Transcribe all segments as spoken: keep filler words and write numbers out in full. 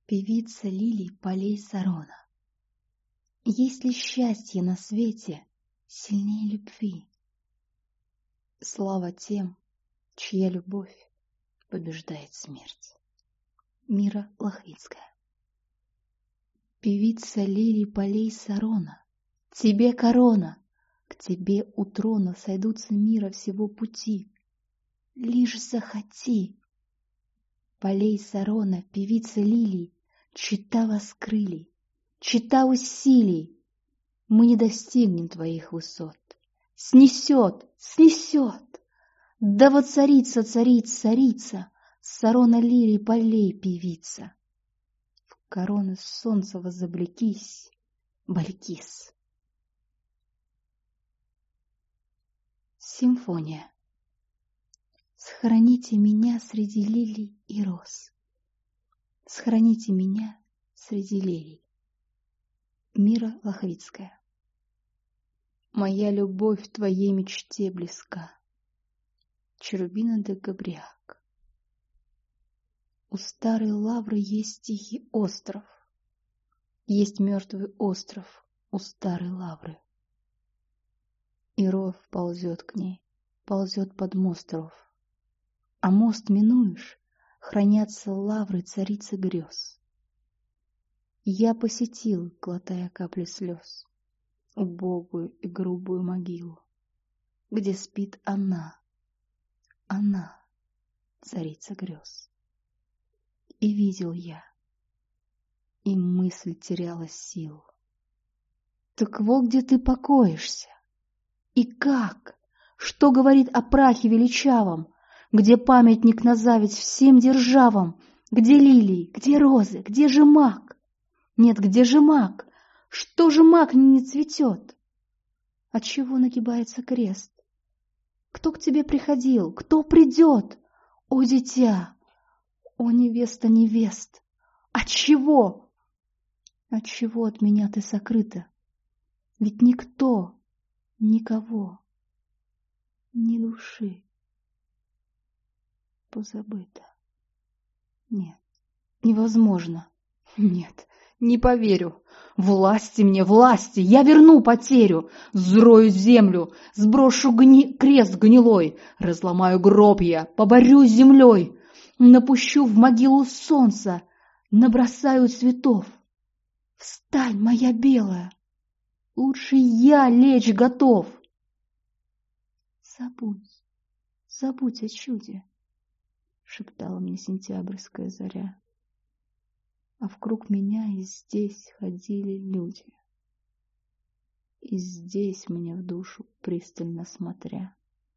Певица лилий полей Сарона. Есть ли счастье на свете сильнее любви? Слава тем, чья любовь побеждает смерть. Мира Лохвицкая. Певица лилий полей Сарона, тебе корона, к тебе у трона сойдутся мира всего пути. Лишь захоти. Полей Сарона, певица лилий, чета воскрылий, чета усилий. Мы не достигнем твоих высот. Снесет, снесет. Да воцарится, царит, царица, Сарона лилий полей певица. В короны солнца возоблекись, Балькис. Симфония. Схороните меня среди лилий и роз. Схороните меня среди лилий. Мира Лохвицкая. Моя любовь твоей мечте близка. Черубина де Габриак. У старой лавры есть тихий остров. Есть мертвый остров у старой лавры. И ров ползет к ней, ползет под мост ров. А мост минуешь, хранятся лавры царицы грез. Я посетил, глотая капли слез, убогую и грубую могилу, где спит она, она, царица грез. И видел я, и мысль теряла силу. Так вот где ты покоишься, и как, что говорит о прахе величавом, где памятник назавить всем державам, где лилии, где розы, где же мак? Нет, где же мак? Что же мак не цветет? Отчего нагибается крест? Кто к тебе приходил? Кто придет? О, дитя! О, невеста невест! Отчего? Отчего от меня ты сокрыта? Ведь никто, никого, ни души позабыто. Нет, невозможно. Нет, не поверю. Власти мне, власти, я верну потерю. Взрою землю, сброшу гни... крест гнилой, разломаю гроб я, поборюсь с землей, напущу в могилу солнца, набросаю цветов. Встань, моя белая, лучше я лечь готов. Забудь, забудь о чуде, шептала мне сентябрьская заря. А вокруг меня и здесь ходили люди, и здесь мне в душу пристально смотря.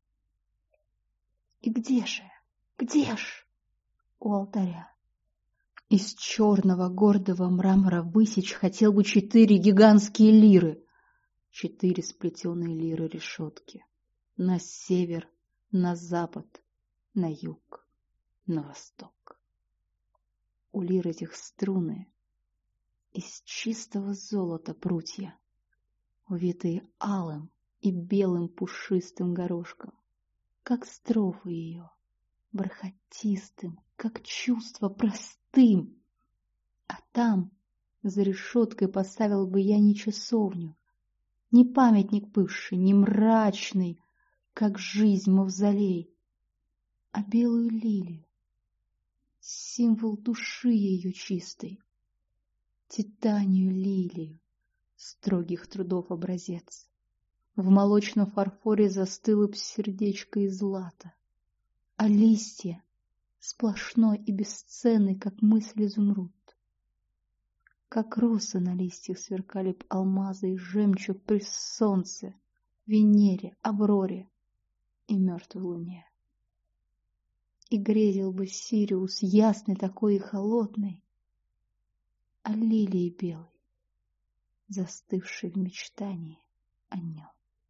И где же, где ж у алтаря? Из черного гордого мрамора высечь хотел бы четыре гигантские лиры, четыре сплетенные лиры решетки, на север, на запад, на юг, на восток. У лир этих струны из чистого золота прутья, увитые алым и белым пушистым горошком, как строфы ее, бархатистым, как чувство простым. А там за решеткой поставил бы я не часовню, не памятник бывший, не мрачный, как жизнь мавзолей, а белую лилию, символ души ее чистой, титанию лилию, строгих трудов образец. В молочном фарфоре застыло б сердечко из злата, а листья сплошной и бесценный, как мысль изумруд. Как росы на листьях сверкали б алмазы и жемчуг при солнце, Венере, Авроре и мертвой луне. И грезил бы Сириус ясный такой и холодный, а лилии белой, застывшей в мечтании о нем.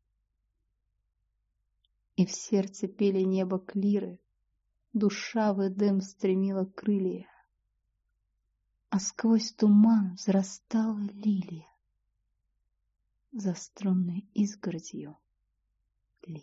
И в сердце пели небо клиры, душа в Эдем стремила крылья, а сквозь туман взрастала лилия за струнной изгородью лиры.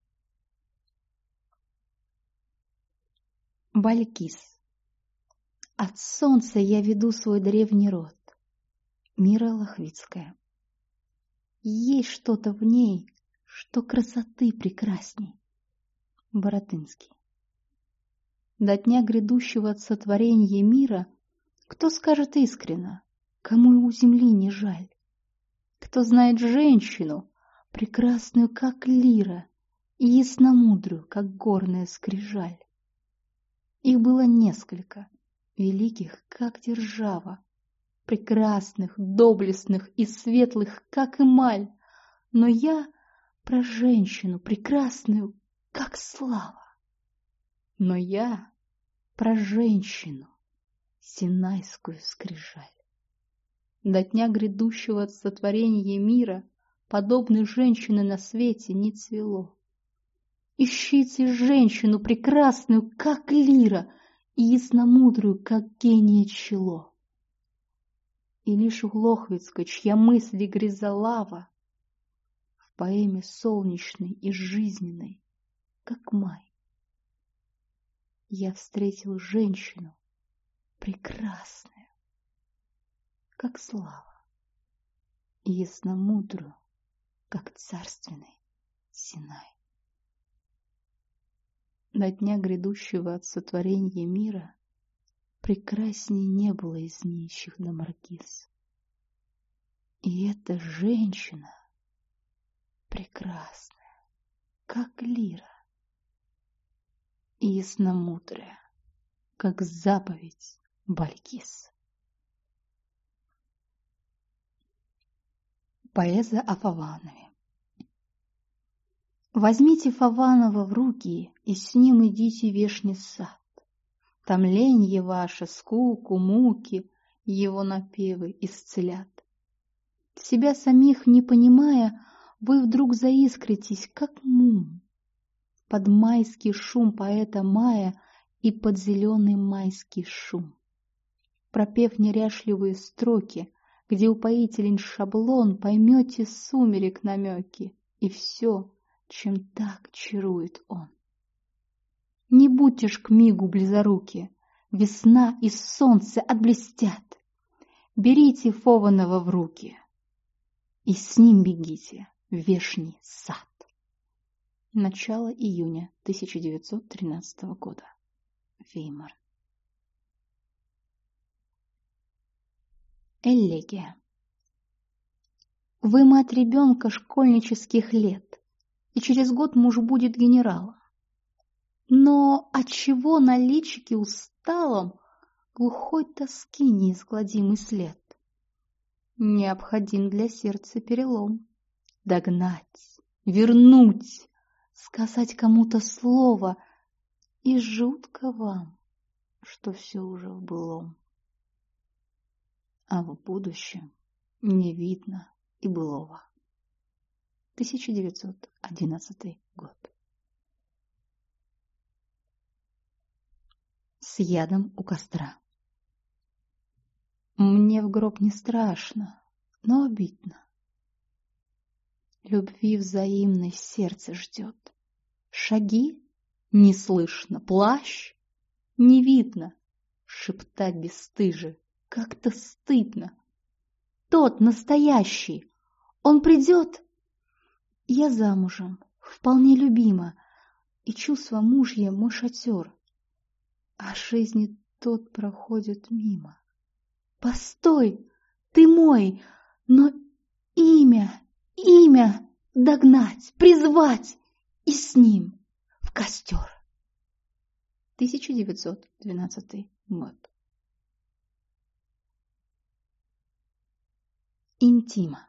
Балькис. От солнца я веду свой древний род. Мира Лохвицкая. Есть что-то в ней, что красоты прекрасней. Баратынский. До дня грядущего от сотворения мира кто скажет искренно, кому и у земли не жаль? Кто знает женщину, прекрасную, как лира, и ясномудрую, как горная скрижаль? Их было несколько, великих, как держава, прекрасных, доблестных и светлых, как эмаль. Но я про женщину прекрасную, как слава. Но я про женщину, синайскую скрижаль. До дня грядущего от сотворения мира подобной женщины на свете не цвело. Ищите женщину прекрасную, как лира, и ясномудрую, как гения чело. И лишь у Лохвицкой, чья мысль и греза лава, в поэме солнечной и жизненной, как май, я встретил женщину прекрасную, как слава, и ясномудрую, как царственный Синай. До дня грядущего от сотворения мира прекрасней не было из нищих до маркиз. И эта женщина прекрасная, как лира, и ясномудрая, как заповедь Балькис. Поэза о Фаванове. Возьмите Фаванова в руки, и с ним идите в вешний сад. Там ленье ваше, скуку, муки, его напевы исцелят. Себя самих не понимая, вы вдруг заискритесь, как мум, под майский шум поэта мая и под зеленый майский шум. Пропев неряшливые строки, где упоителен шаблон, поймете сумерек намеки и все, чем так чарует он. Не будьте ж к мигу близоруки, весна и солнце отблестят. Берите Фованова в руки и с ним бегите в вешний сад. Начало июня тысяча девятьсот тринадцатого года. Веймар. Элегия. Вы мать ребенка школьнических лет, и через год муж будет генералом. Но отчего на личике усталом глухой тоски неизгладимый след? Необходим для сердца перелом. Догнать, вернуть, сказать кому-то слово, и жутко вам, что все уже в былом. А в будущем не видно и былого. тысяча девятьсот одиннадцатый год. С ядом у костра. Мне в гроб не страшно, но обидно. Любви взаимной сердце ждет. Шаги не слышно, плащ не видно. Шептать бесстыже как-то стыдно. Тот настоящий, он придет. Я замужем, вполне любима, и чувство мужья мой шатер. А жизни тот проходит мимо. Постой, ты мой, но имя, имя догнать, призвать и с ним в костер. тысяча девятьсот двенадцатый год. Интима.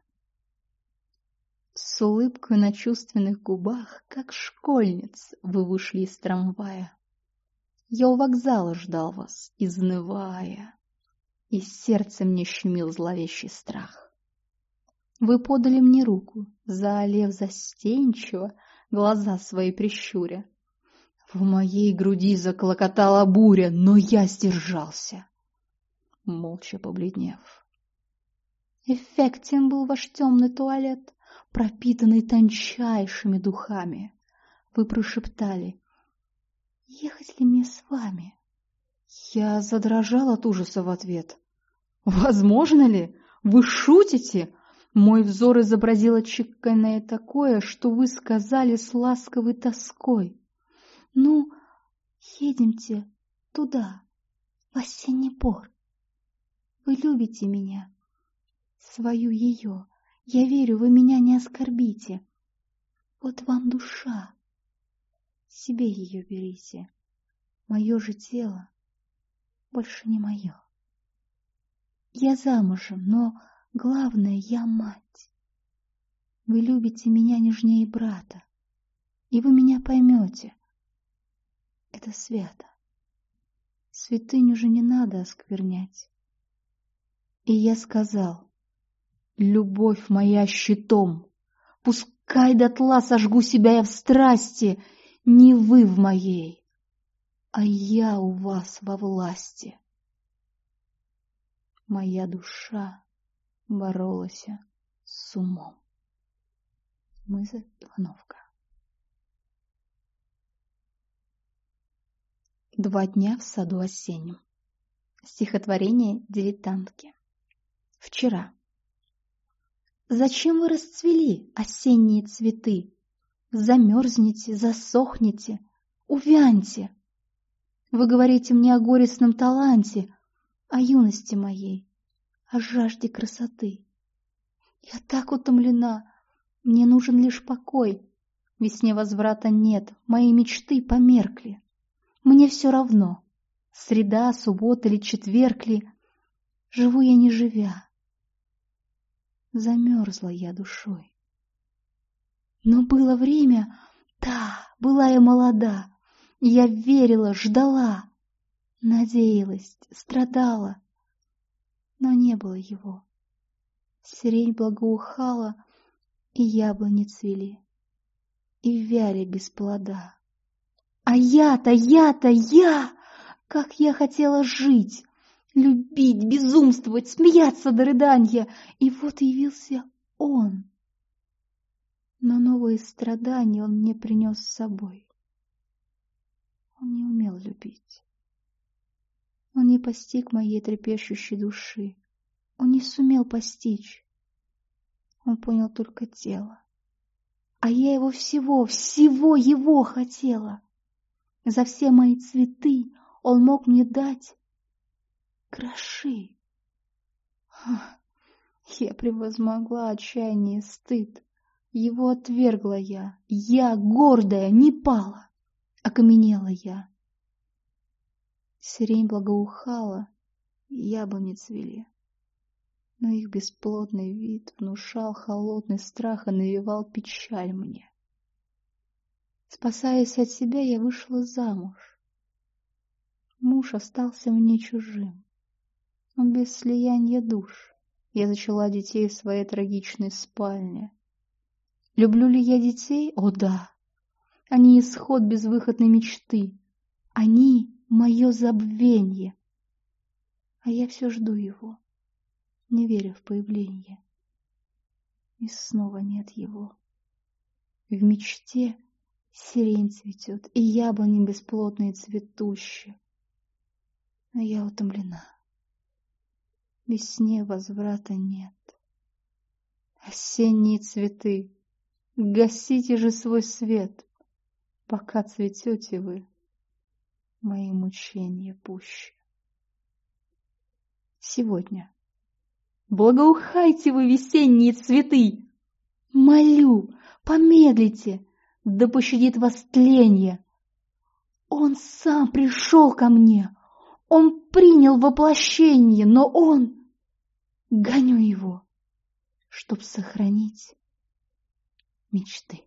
С улыбкой на чувственных губах, как школьниц, вы вышли из трамвая. Я у вокзала ждал вас, изнывая, и сердце мне щемил зловещий страх. Вы подали мне руку, заолев застенчиво, глаза свои прищуря. В моей груди заклокотала буря, но я сдержался, молча побледнев. Эффектен был ваш темный туалет, пропитанный тончайшими духами. Вы прошептали: ехать ли мне с вами? Я задрожал от ужаса в ответ. Возможно ли? Вы шутите? Мой взор изобразил отчеканное такое, что вы сказали с ласковой тоской. Ну, едемте туда, в осенний пор. Вы любите меня, свою ее. Я верю, вы меня не оскорбите. Вот вам душа. Себе ее берите. Мое же тело больше не мое. Я замужем, но главное, я мать. Вы любите меня нежнее брата, и вы меня поймете. Это свято. Святыню же не надо осквернять. И я сказал: любовь моя щитом, пускай дотла сожгу себя я в страсти, не вы в моей, а я у вас во власти. Моя душа боролась с умом. Мыза Ивановка. Два дня в саду осеннем. Стихотворение дилетантки. Вчера. Зачем вы расцвели, осенние цветы? Замерзнете, засохнете, увяньте. Вы говорите мне о горестном таланте, о юности моей, о жажде красоты. Я так утомлена, мне нужен лишь покой. Весне возврата нет, мои мечты померкли. Мне все равно, среда, суббота или четверг ли, живу я не живя. Замерзла я душой. Но было время, да, была я молода, я верила, ждала, надеялась, страдала, но не было его. Сирень благоухала, и яблони цвели, и вяли без плода. А я-то, я-то, я, как я хотела жить, любить, безумствовать, смеяться до рыданья, и вот явился он. Но новые страдания он мне принес с собой. Он не умел любить. Он не постиг моей трепещущей души. Он не сумел постичь. Он понял только тело. А я его всего, всего его хотела. За все мои цветы он мог мне дать гроши. Я превозмогла отчаяние и стыд. Его отвергла я. Я, гордая, не пала. Окаменела я. Сирень благоухала, яблони цвели. Но их бесплодный вид внушал холодный страх и навевал печаль мне. Спасаясь от себя, я вышла замуж. Муж остался мне чужим. Он без слияния душ. Я зачала детей в своей трагичной спальне. Люблю ли я детей? О, да! Они исход безвыходной мечты. Они — мое забвенье. А я все жду его, не веря в появление. И снова нет его. В мечте сирень цветет, и яблони бесплотные цветущие. А я утомлена. Весне возврата нет. Осенние цветы, гасите же свой свет, пока цветете вы, мои мучения пуще. Сегодня. Благоухайте вы, весенние цветы! Молю, помедлите, да пощадит вас тленье. Он сам пришел ко мне, он принял воплощение, но он... Гоню его, чтоб сохранить мечты.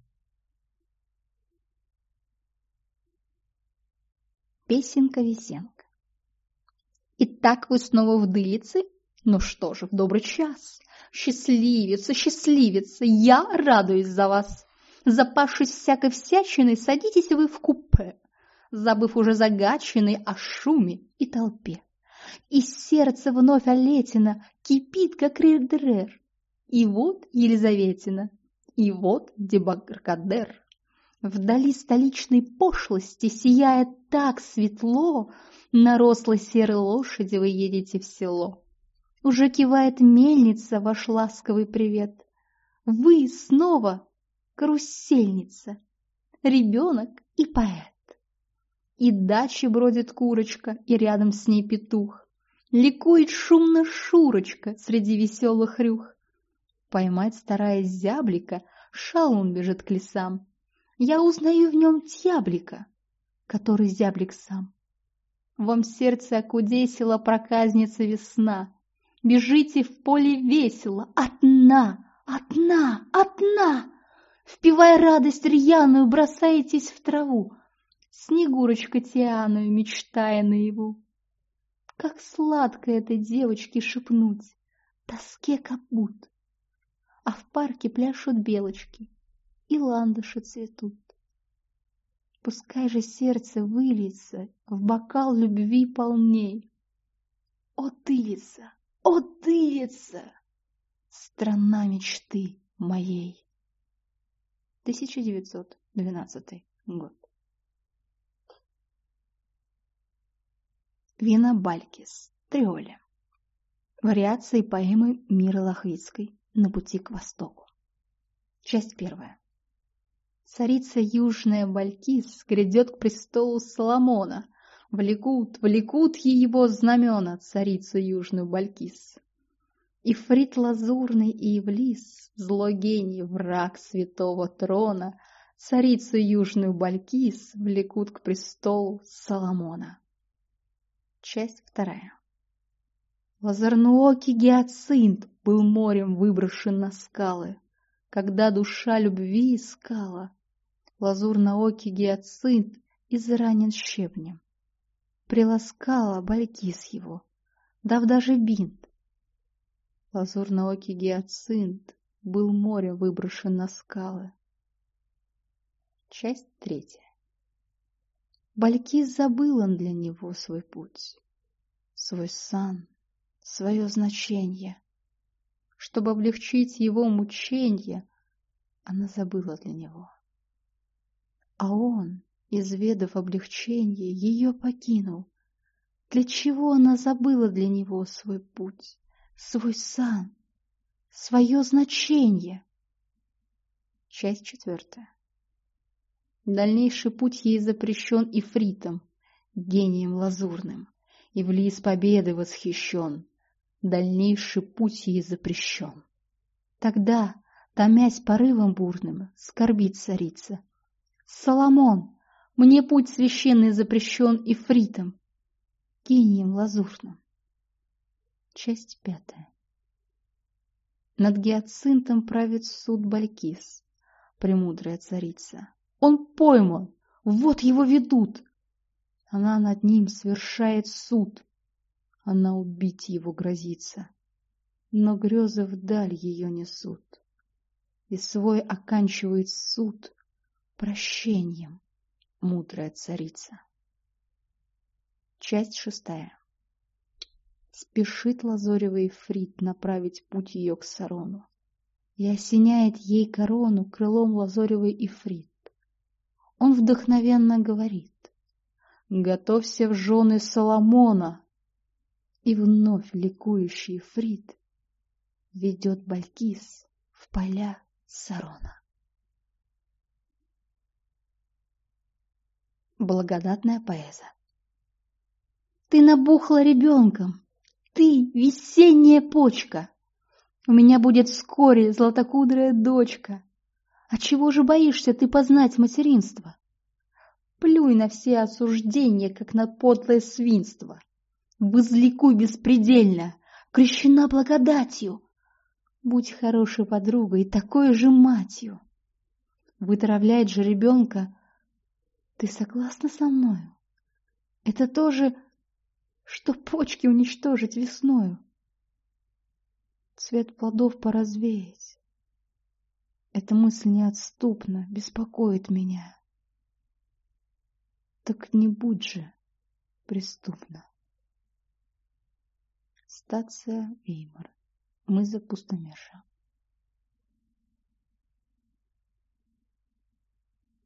Песенка-весенка. Итак, вы снова в Дылице? Ну что же, в добрый час. Счастливица, счастливица, я радуюсь за вас. Запавшись всякой всячиной, садитесь вы в купе, забыв уже загаченный о шуме и толпе. И сердце вновь Олетина кипит, как рердерер. И вот Елизаветина, и вот Дебаркадер. Вдали столичной пошлости сияет так светло, на рослой серой лошади вы едете в село. Уже кивает мельница ваш ласковый привет. Вы снова карусельница, ребенок и поэт. И дачи бродит курочка, и рядом с ней петух. Ликует шумно Шурочка среди веселых рюх. Поймать стараясь зяблика, шалун бежит к лесам. Я узнаю в нем дьяблика, который зяблик сам. Вам сердце окудесила проказница весна. Бежите в поле весело, одна, одна, одна. Впивая радость рьяную, бросаетесь в траву. Снегурочка Тианую, мечтая наяву. Как сладко этой девочке шепнуть, тоске капут. А в парке пляшут белочки, и ландыши цветут. Пускай же сердце выльется в бокал любви полней. О, Тылица, о, Тылица, страна мечты моей. тысяча девятьсот двенадцатый год. Вина Балькис, Триоли. Вариации поэмы Миры Лохвицкой «На пути к востоку». Часть первая. Царица южная Балькис грядет к престолу Соломона. Влекут, влекут его знамена царицу южную Балькис. Ифрит лазурный и Ивлис, злой гений, враг святого трона, царицу южную Балькис влекут к престолу Соломона. Часть вторая. Лазарноокий гиацинт был морем выброшен на скалы, когда душа любви искала. Лазурноокий гиацинт изранен щебнем. Приласкала Балькис его, дав даже бинт. Лазурноокий гиацинт был морем выброшен на скалы. Часть третья. Балькис забыл он для него свой путь, свой сан, свое значение. Чтобы облегчить его мученье, она забыла для него. А он, изведав облегченье, ее покинул. Для чего она забыла для него свой путь, свой сан, свое значение? Часть четвертая. Дальнейший путь ей запрещен Ифритом, гением лазурным, и в лис победы восхищен. Дальнейший путь ей запрещен. Тогда, томясь порывом бурным, скорбит царица. Соломон, мне путь священный запрещен Ифритом, гением лазурным. Часть пятая. Над гиацинтом правит суд Балькис, премудрая царица. Он пойман, вот его ведут. Она над ним совершает суд. Она убить его грозится. Но грезы вдаль ее несут. И свой оканчивает суд прощением, мудрая царица. Часть шестая. Спешит лазоревый Ифрит направить путь ее к Сарону. И осеняет ей корону крылом лазоревый Ифрит. Он вдохновенно говорит: «Готовься в жены Соломона!» И вновь ликующий Ифрит ведет Балькис в поля Сарона. Благодатная поэза. Ты набухла ребенком, ты весенняя почка. У меня будет вскоре златокудрая дочка. А чего же боишься ты познать материнство? Плюй на все осуждения, как на подлое свинство. Возликуй беспредельно, крещена благодатью. Будь хорошей подругой и такой же матью. Вытравлять же ребенка. Ты согласна со мною? Это то же, что почки уничтожить весною. Цвет плодов поразвеять. Эта мысль неотступно беспокоит меня. Так не будь же преступна. Стация Веймар. Мыза Пустомеша.